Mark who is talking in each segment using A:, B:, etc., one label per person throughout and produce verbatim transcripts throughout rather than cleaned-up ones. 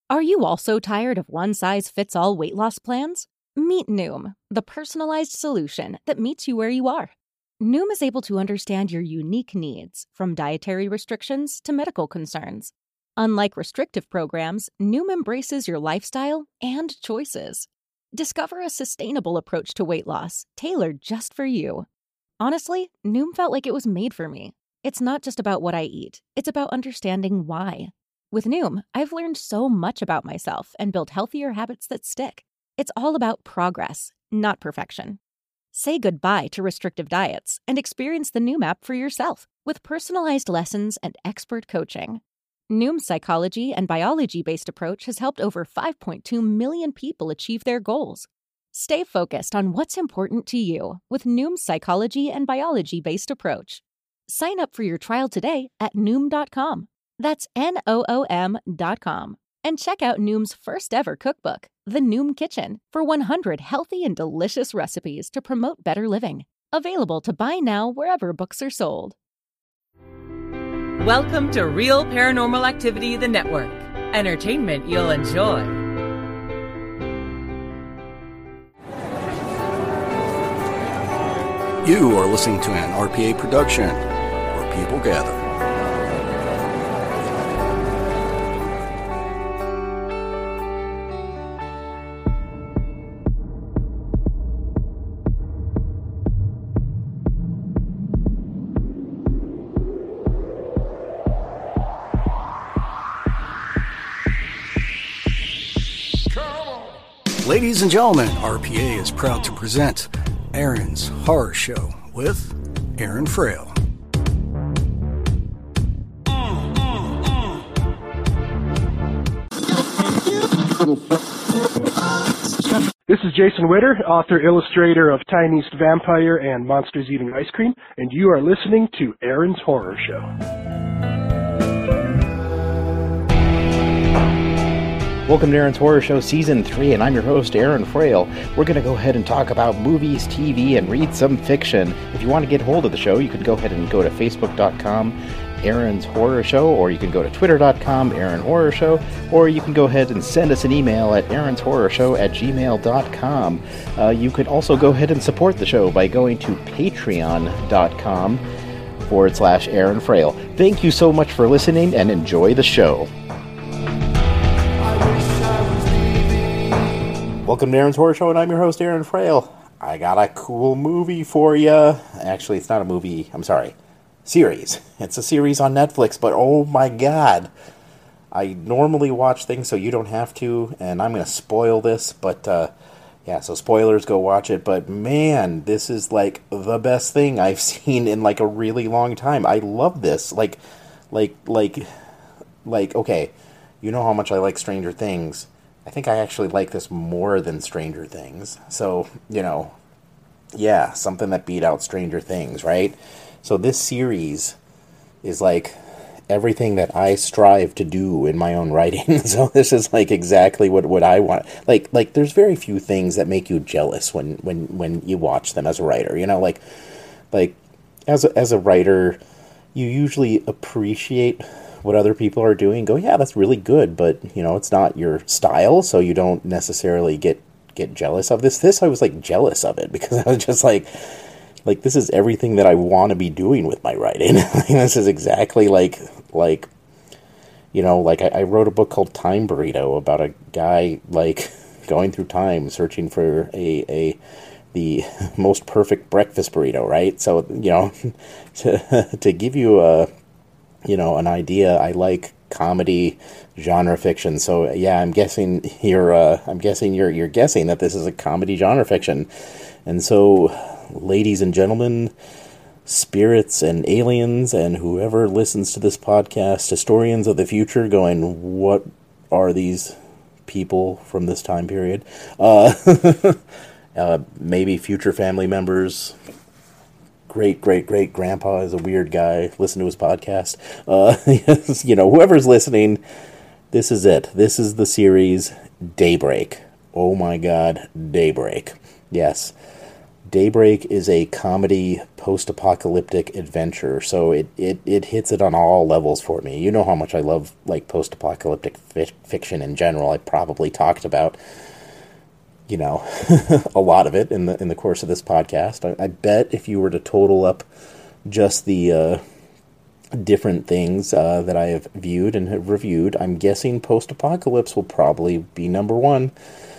A: Are you also tired of one-size-fits-all weight loss plans? Meet Noom, the personalized solution that meets you where you are. Noom is able to understand your unique needs, from dietary restrictions to medical concerns. Unlike restrictive programs, Noom embraces your lifestyle and choices. Discover a sustainable approach to weight loss, tailored just for you. Honestly, Noom felt like it was made for me. It's not just about what I eat, it's about understanding why. With Noom, I've learned so much about myself and built healthier habits that stick. It's all about progress, not perfection. Say goodbye to restrictive diets and experience the Noom app for yourself with personalized lessons and expert coaching. Noom's psychology and biology-based approach has helped over five point two million people achieve their goals. Stay focused on what's important to you with Noom's psychology and biology-based approach. Sign up for your trial today at Noom dot com. That's N O O M dot com. And check out Noom's first ever cookbook, The Noom Kitchen, for one hundred healthy and delicious recipes to promote better living. Available to buy now wherever books are sold.
B: Welcome to Real Paranormal Activity, the network. Entertainment you'll enjoy.
C: You are listening to an R P A production where people gather. Ladies and gentlemen, R P A is proud to present Aaron's Horror Show with Aaron Frail.
D: This is Jason Witter, author, illustrator of Tiniest Vampire and Monsters Eating Ice Cream, and you are listening to Aaron's Horror Show.
E: Welcome to Aaron's Horror Show Season three, and I'm your host, Aaron Frail. We're going to go ahead and talk about movies, T V, and read some fiction. If you want to get hold of the show, you can go ahead and go to facebook dot com, Aaron's Horror Show, or you can go to twitter dot com, Aaron Horror Show, or you can go ahead and send us an email at Aaron's Horror Show at gmail dot com. Uh, you can also go ahead and support the show by going to patreon dot com forward slash Aaron Frail. Thank you so much for listening, and enjoy the show. Welcome to Aaron's Horror Show, and I'm your host, Aaron Frail. I got a cool movie for you. Actually, it's not a movie. I'm sorry. Series. It's a series on Netflix, but oh my god. I normally watch things so you don't have to, and I'm going to spoil this, but uh, yeah, so spoilers, go watch it. But man, this is like the best thing I've seen in like a really long time. I love this. Like, like, like, like, okay, you know how much I like Stranger Things. I think I actually like this more than Stranger Things. So, you know, yeah, something that beat out Stranger Things, right? So this series is like everything that I strive to do in my own writing. So this is like exactly what, what I want. Like, like there's very few things that make you jealous when, when, when you watch them as a writer, you know, like, like as a, as a writer, you usually appreciate what other people are doing, go, yeah, that's really good, but, you know, it's not your style, so you don't necessarily get, get jealous of this. This, I was, like, jealous of it, because I was just like, like, this is everything that I want to be doing with my writing. This is exactly, like, like, you know, like, I, I wrote a book called Time Burrito about a guy, like, going through time, searching for a, a the most perfect breakfast burrito, right? So, you know, to, to give you a, you know, an idea, I like comedy, genre fiction. So yeah, I'm guessing you're, uh, I'm guessing you're, you're guessing that this is a comedy genre fiction. And so, ladies and gentlemen, spirits and aliens, and whoever listens to this podcast, historians of the future, going, what are these people from this time period? Uh, uh, maybe future family members. Great, great, great grandpa is a weird guy. Listen to his podcast. Uh, you know, whoever's listening, this is it. This is the series Daybreak. Oh my god, Daybreak. Yes. Daybreak is a comedy post-apocalyptic adventure, so it, it, it hits it on all levels for me. You know how much I love like post-apocalyptic fi- fiction in general. I probably talked about, you know, a lot of it in the in the course of this podcast. I, I bet if you were to total up just the uh, different things uh, that I have viewed and have reviewed, I'm guessing Post-Apocalypse will probably be number one.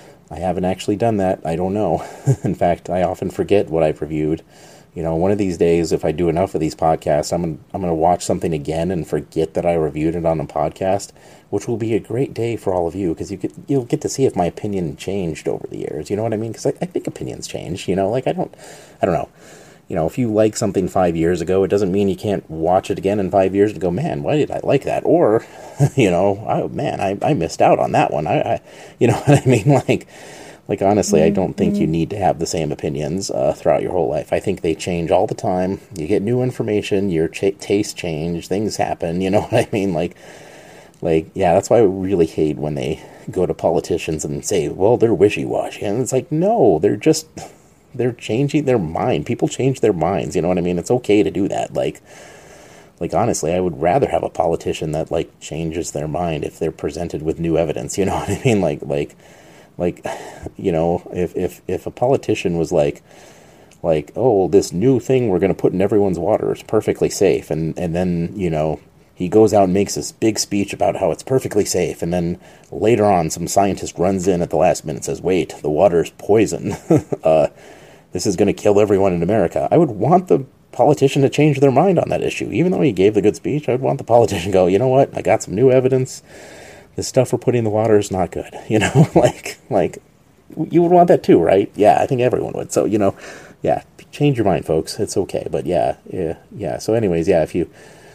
E: I haven't actually done that. I don't know. In fact, I often forget what I've reviewed. You know, one of these days, if I do enough of these podcasts, I'm gonna, I'm going to watch something again and forget that I reviewed it on a podcast, which will be a great day for all of you, because you get, you'll get to see if my opinion changed over the years. You know what I mean? Because I, I think opinions change. You know, like I don't, I don't know. You know, if you like something five years ago, it doesn't mean you can't watch it again in five years and go, man, why did I like that? Or, you know, oh, man, I, I missed out on that one. I, I, you know what I mean? Like, like honestly, I don't think you need to have the same opinions uh, throughout your whole life. I think they change all the time. You get new information, your ch- taste change, things happen. You know what I mean? Like, like, yeah, that's why I really hate when they go to politicians and say, well, they're wishy-washy. And it's like, no, they're just... they're changing their mind. People change their minds, you know what I mean? It's okay to do that. Like, like honestly, I would rather have a politician that, like, changes their mind if they're presented with new evidence, you know what I mean? Like, like, like, you know, if, if, if a politician was like, like, oh, this new thing we're going to put in everyone's water is perfectly safe, and, and then, you know, he goes out and makes this big speech about how it's perfectly safe, and then later on some scientist runs in at the last minute and says, wait, the water's poison. uh, this is going to kill everyone in America. I would want the politician to change their mind on that issue. Even though he gave the good speech, I would want the politician to go, you know what, I got some new evidence. This stuff we're putting in the water is not good. You know, like, like, you would want that too, right? Yeah, I think everyone would. So, you know, yeah, change your mind, folks. It's okay. But yeah, yeah, yeah. So anyways, yeah, if you...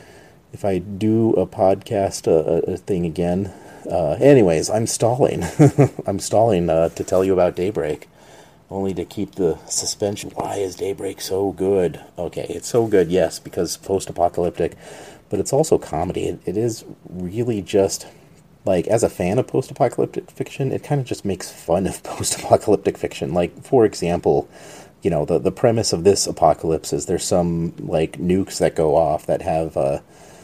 E: If I do a podcast uh, a thing again, uh, anyways, I'm stalling. I'm stalling uh, to tell you about Daybreak, only to keep the suspension. Why is Daybreak so good? Okay, it's so good, yes, because post-apocalyptic, but it's also comedy. It, it is really just, like, as a fan of post-apocalyptic fiction, it kind of just makes fun of post-apocalyptic fiction. Like, for example, you know, the, the premise of this apocalypse is there's some, like, nukes that go off that have... Uh,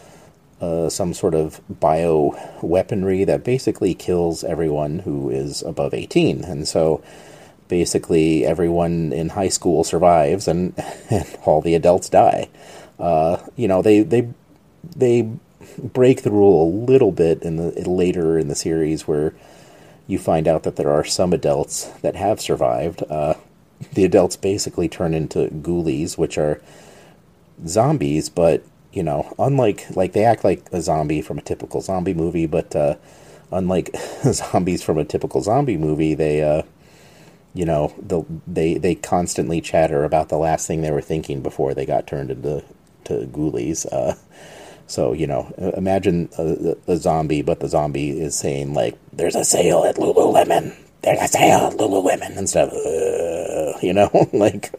E: Uh, some sort of bio-weaponry that basically kills everyone who is above eighteen. And so basically everyone in high school survives and, and all the adults die. Uh, you know, they, they, they break the rule a little bit in the later in the series where you find out that there are some adults that have survived. Uh, the adults basically turn into ghoulies, which are zombies, but you know, unlike, like, they act like a zombie from a typical zombie movie, but, uh, unlike zombies from a typical zombie movie, they, uh, you know, they, they constantly chatter about the last thing they were thinking before they got turned into, to ghoulies. Uh, so, you know, imagine a, a zombie, but the zombie is saying, like, there's a sale at Lululemon, there's a sale at Lululemon, and stuff, uh, you know, like,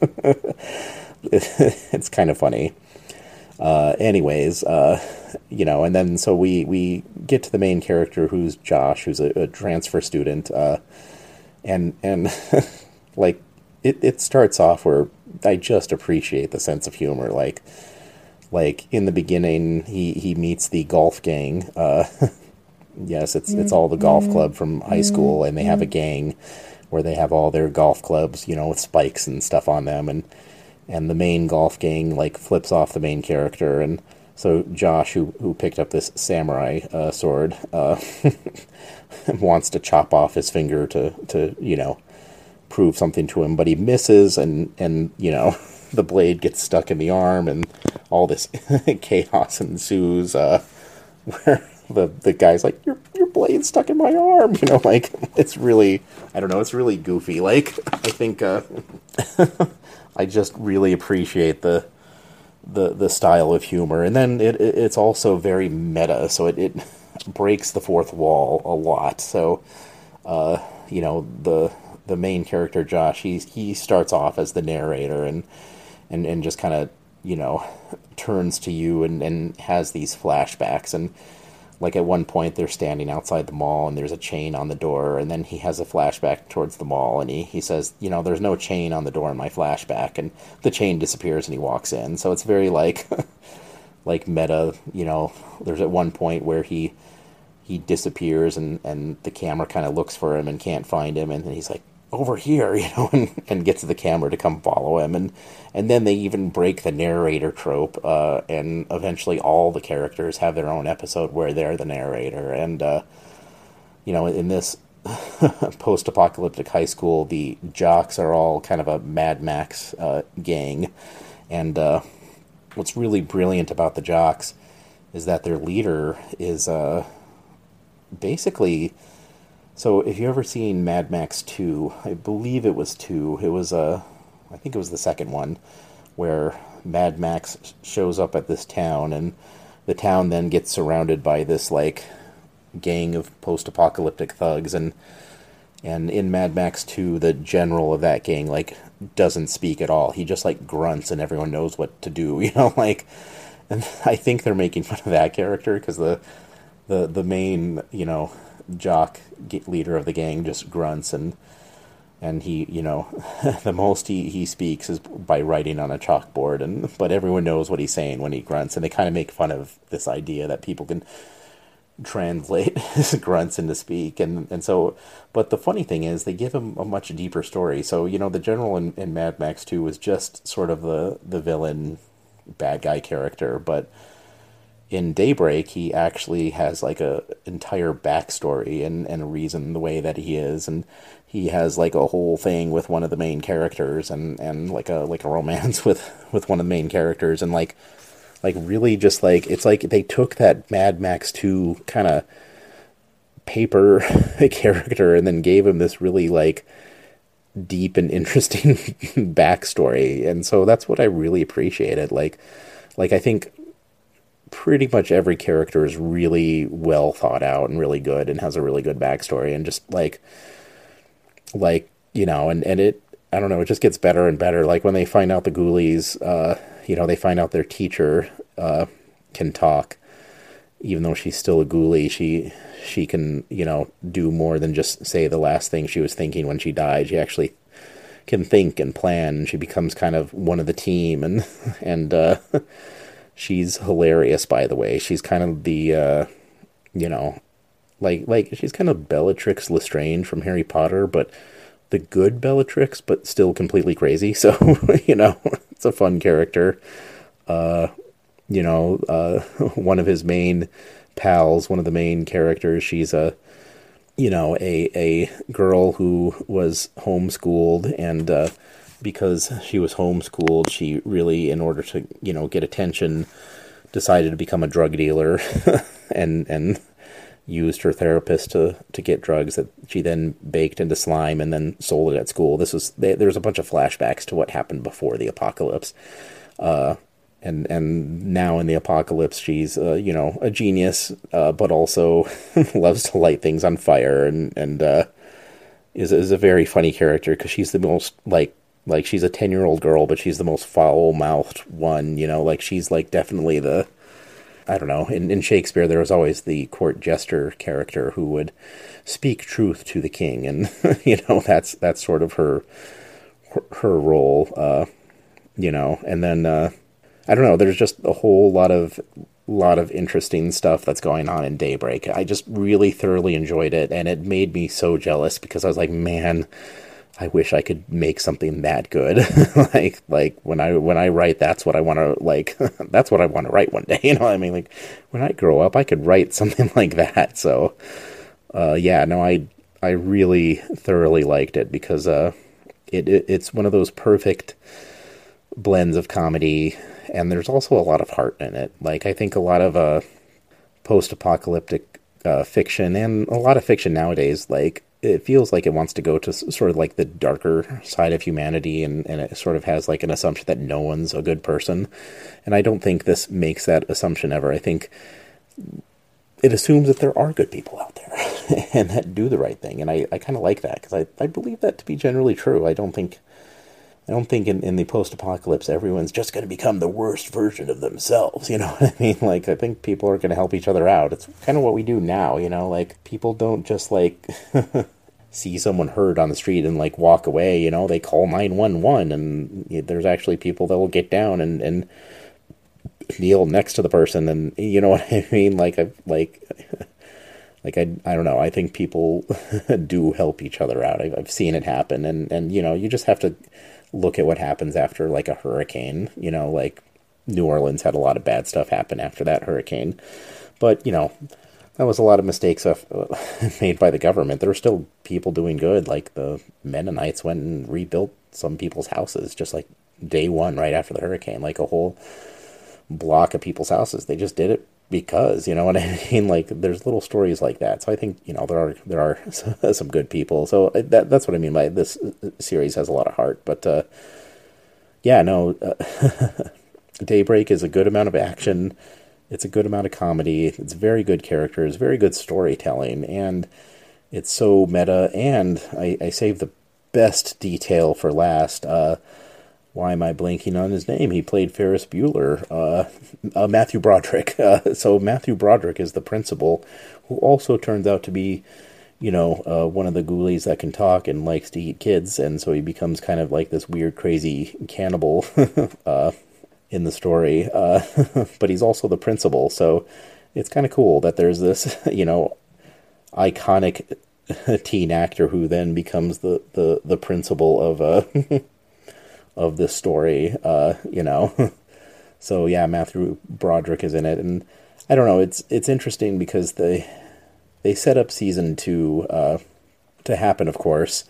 E: it's kind of funny. Uh, anyways, uh, you know, and then so we, we get to the main character who's Josh, who's a, a transfer student, uh, and, and, like, it, it starts off where I just appreciate the sense of humor, like, like, in the beginning, he, he meets the golf gang, uh, yes, it's, it's all the golf club from high school, and they have a gang where they have all their golf clubs, you know, with spikes and stuff on them, and, and the main golf gang, like, flips off the main character, and so Josh, who who picked up this samurai uh, sword, uh, wants to chop off his finger to, to, you know, prove something to him, but he misses, and, and you know, the blade gets stuck in the arm, and all this chaos ensues, uh, where the, the guy's like, your your blade's stuck in my arm, you know, like, it's really, I don't know, it's really goofy, like, I think, uh... I just really appreciate the the the style of humor, and then it, it it's also very meta, so it, it breaks the fourth wall a lot. So, uh, you know, the the main character Josh, he he starts off as the narrator, and and, and just kind of, you know, turns to you and, and has these flashbacks, and like at one point they're standing outside the mall and there's a chain on the door, and then he has a flashback towards the mall and he, he says, you know, there's no chain on the door in my flashback, and the chain disappears and he walks in. So it's very like like meta, you know. There's at one point where he he disappears and, and the camera kind of looks for him and can't find him, and he's like, over here, you know, and, and gets the camera to come follow him. And, and then they even break the narrator trope, uh, and eventually all the characters have their own episode where they're the narrator. And, uh, you know, in this post-apocalyptic high school, the jocks are all kind of a Mad Max uh, gang. And uh, what's really brilliant about the jocks is that their leader is uh, basically... So if you ever seen Mad Max two, I believe it was two, it was, uh, I think it was the second one, where Mad Max shows up at this town, and the town then gets surrounded by this, like, gang of post-apocalyptic thugs, and and in Mad Max two, the general of that gang, like, doesn't speak at all. He just, like, grunts, and everyone knows what to do, you know, like, and I think they're making fun of that character, because the, the, the main, you know... jock leader of the gang just grunts, and and he, you know, the most he, he speaks is by writing on a chalkboard, and but everyone knows what he's saying when he grunts, and they kind of make fun of this idea that people can translate his grunts into speak, and and so, but the funny thing is they give him a much deeper story. So, you know, the general in, in Mad Max two was just sort of the the villain bad guy character, but in Daybreak, he actually has like a entire backstory and, and a reason the way that he is, and he has like a whole thing with one of the main characters, and, and like a like a romance with, with one of the main characters, and like like really just like it's like they took that Mad Max two kind of paper character and then gave him this really like deep and interesting backstory, and so that's what I really appreciated. Like like I think. Pretty much every character is really well thought out and really good and has a really good backstory, and just like, like, you know, and, and it, I don't know, it just gets better and better. Like when they find out the Ghoulies, uh, you know, they find out their teacher, uh, can talk, even though she's still a Ghoulie, she, she can, you know, do more than just say the last thing she was thinking when she died. She actually can think and plan, and she becomes kind of one of the team, and, and, uh, she's hilarious, by the way. She's kind of the, uh, you know, like, like she's kind of Bellatrix Lestrange from Harry Potter, but the good Bellatrix, but still completely crazy. So, you know, it's a fun character. Uh, you know, uh, one of his main pals, one of the main characters, she's a, you know, a, a girl who was homeschooled, and, uh, because she was homeschooled, she really, in order to, you know, get attention, decided to become a drug dealer and and used her therapist to, to get drugs that she then baked into slime and then sold it at school. This was, they, there's a bunch of flashbacks to what happened before the apocalypse. Uh, and, and now in the apocalypse, she's, uh, you know, a genius, uh, but also loves to light things on fire, and, and uh, is, is a very funny character, because she's the most, like, Like, she's a ten-year-old girl, but she's the most foul-mouthed one, you know? Like, she's, like, definitely the... I don't know. In, in Shakespeare, there was always the court jester character who would speak truth to the king, and, you know, that's that's sort of her her role, uh, you know? And then, uh, I don't know, there's just a whole lot of lot of interesting stuff that's going on in Daybreak. I just really thoroughly enjoyed it, and it made me so jealous, because I was like, man... I wish I could make something that good. like, like when I, when I write, that's what I want to, like, that's what I want to write one day. You know what I mean? Like, when I grow up, I could write something like that. So, uh, yeah, no, I, I really thoroughly liked it, because, uh, it, it, it's one of those perfect blends of comedy, and there's also a lot of heart in it. Like, I think a lot of, uh, post-apocalyptic, uh, fiction, and a lot of fiction nowadays, like, it feels like it wants to go to sort of like the darker side of humanity, and, and it sort of has like an assumption that no one's a good person. And I don't think this makes that assumption ever. I think it assumes that there are good people out there and that do the right thing. And I, I kind of like that, because I, I believe that to be generally true. I don't think, I don't think in, in the post-apocalypse everyone's just going to become the worst version of themselves, you know what I mean? Like, I think people are going to help each other out. It's kind of what we do now, you know? Like, people don't just, like, see someone hurt on the street and, like, walk away, you know? They call nine one one, and there's actually people that will get down and, and kneel next to the person, and, you know what I mean? Like, I, like... Like, I, I don't know, I think people do help each other out. I've, I've seen it happen, and, and, you know, you just have to look at what happens after, like, a hurricane. You know, like, New Orleans had a lot of bad stuff happen after that hurricane. But, you know, that was a lot of mistakes uh, made by the government. There were still people doing good, like the Mennonites went and rebuilt some people's houses, just like day one right after the hurricane, like a whole block of people's houses. They just did it because, you know what I mean? Like, there's little stories like that. So I think, you know, there are there are some good people. So that that's what I mean by this series has a lot of heart. But, uh, yeah, no, uh, Daybreak is a good amount of action. It's a good amount of comedy. It's very good characters, very good storytelling, and it's so meta. And I, I saved the best detail for last. Uh, Why am I blanking on his name? He played Ferris Bueller, uh, uh, Matthew Broderick. Uh, so Matthew Broderick is the principal, who also turns out to be, you know, uh, one of the ghoulies that can talk and likes to eat kids, and so he becomes kind of like this weird, crazy cannibal uh, in the story. Uh, but he's also the principal, so it's kind of cool that there's this, you know, iconic teen actor who then becomes the, the, the principal of a... of this story, uh, you know. So yeah, Matthew Broderick is in it, and I don't know, it's it's interesting because they they set up season two uh, to happen, of course,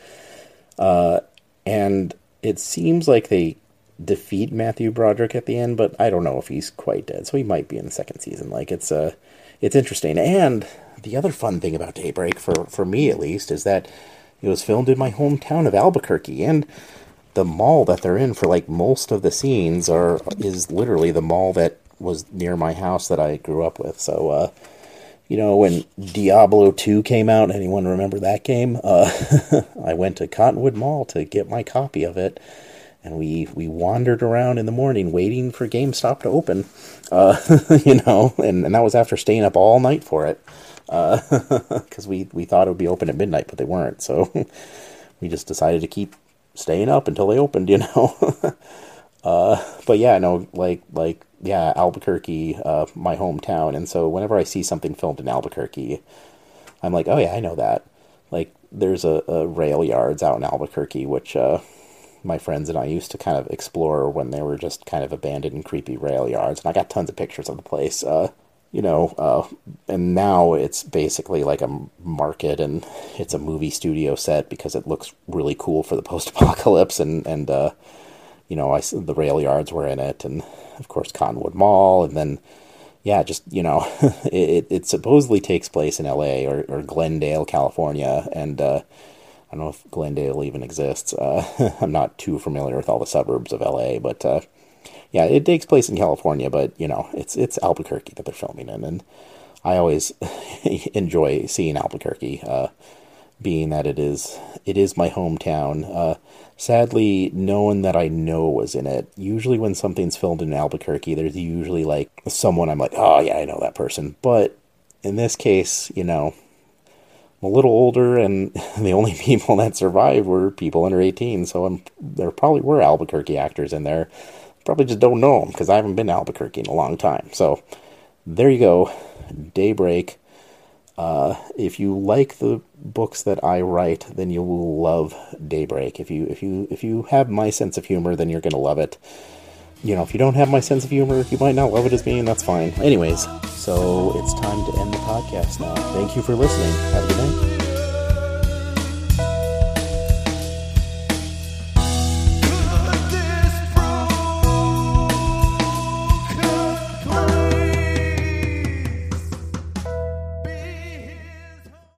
E: uh, and it seems like they defeat Matthew Broderick at the end, but I don't know if he's quite dead, so he might be in the second season. Like, it's uh, it's interesting. And the other fun thing about Daybreak, for, for me at least, is that it was filmed in my hometown of Albuquerque, and the mall that they're in for, like, most of the scenes are is literally the mall that was near my house that I grew up with. So, uh, you know, when Diablo two came out, anyone remember that game? Uh, I went to Cottonwood Mall to get my copy of it, and we, we wandered around in the morning waiting for GameStop to open, uh, you know, and, and that was after staying up all night for it, because uh, we, we thought it would be open at midnight, but they weren't, so we just decided to keep staying up until they opened, you know. uh, but yeah, no, like, like, yeah, Albuquerque, uh, my hometown, and so whenever I see something filmed in Albuquerque, I'm like, oh yeah, I know that. Like, there's a, a rail yards out in Albuquerque, which, uh, my friends and I used to kind of explore when they were just kind of abandoned and creepy rail yards, and I got tons of pictures of the place, uh, you know, uh, and now it's basically like a market, and it's a movie studio set because it looks really cool for the post-apocalypse, and, and uh, you know, I, the rail yards were in it, and, of course, Cottonwood Mall, and then, yeah, just, you know, it, it supposedly takes place in L A or, or Glendale, California, and uh, I don't know if Glendale even exists. Uh, I'm not too familiar with all the suburbs of L A, but... Uh, Yeah, it takes place in California, but, you know, it's it's Albuquerque that they're filming in, and I always enjoy seeing Albuquerque, uh, being that it is it is my hometown. Uh, sadly, no one that I know was in it. Usually when something's filmed in Albuquerque, there's usually, like, someone I'm like, oh, yeah, I know that person. But in this case, you know, I'm a little older, and the only people that survived were people under eighteen, so I'm, there probably were Albuquerque actors in there. Probably just don't know them because I haven't been to Albuquerque in a long time. So there you go, Daybreak. Uh, if you like the books that I write, then you will love Daybreak. If you if you if you have my sense of humor, then you're gonna love it. You know, if you don't have my sense of humor, you might not love it as me, and that's fine. Anyways, so it's time to end the podcast now. Thank you for listening. Have a good night.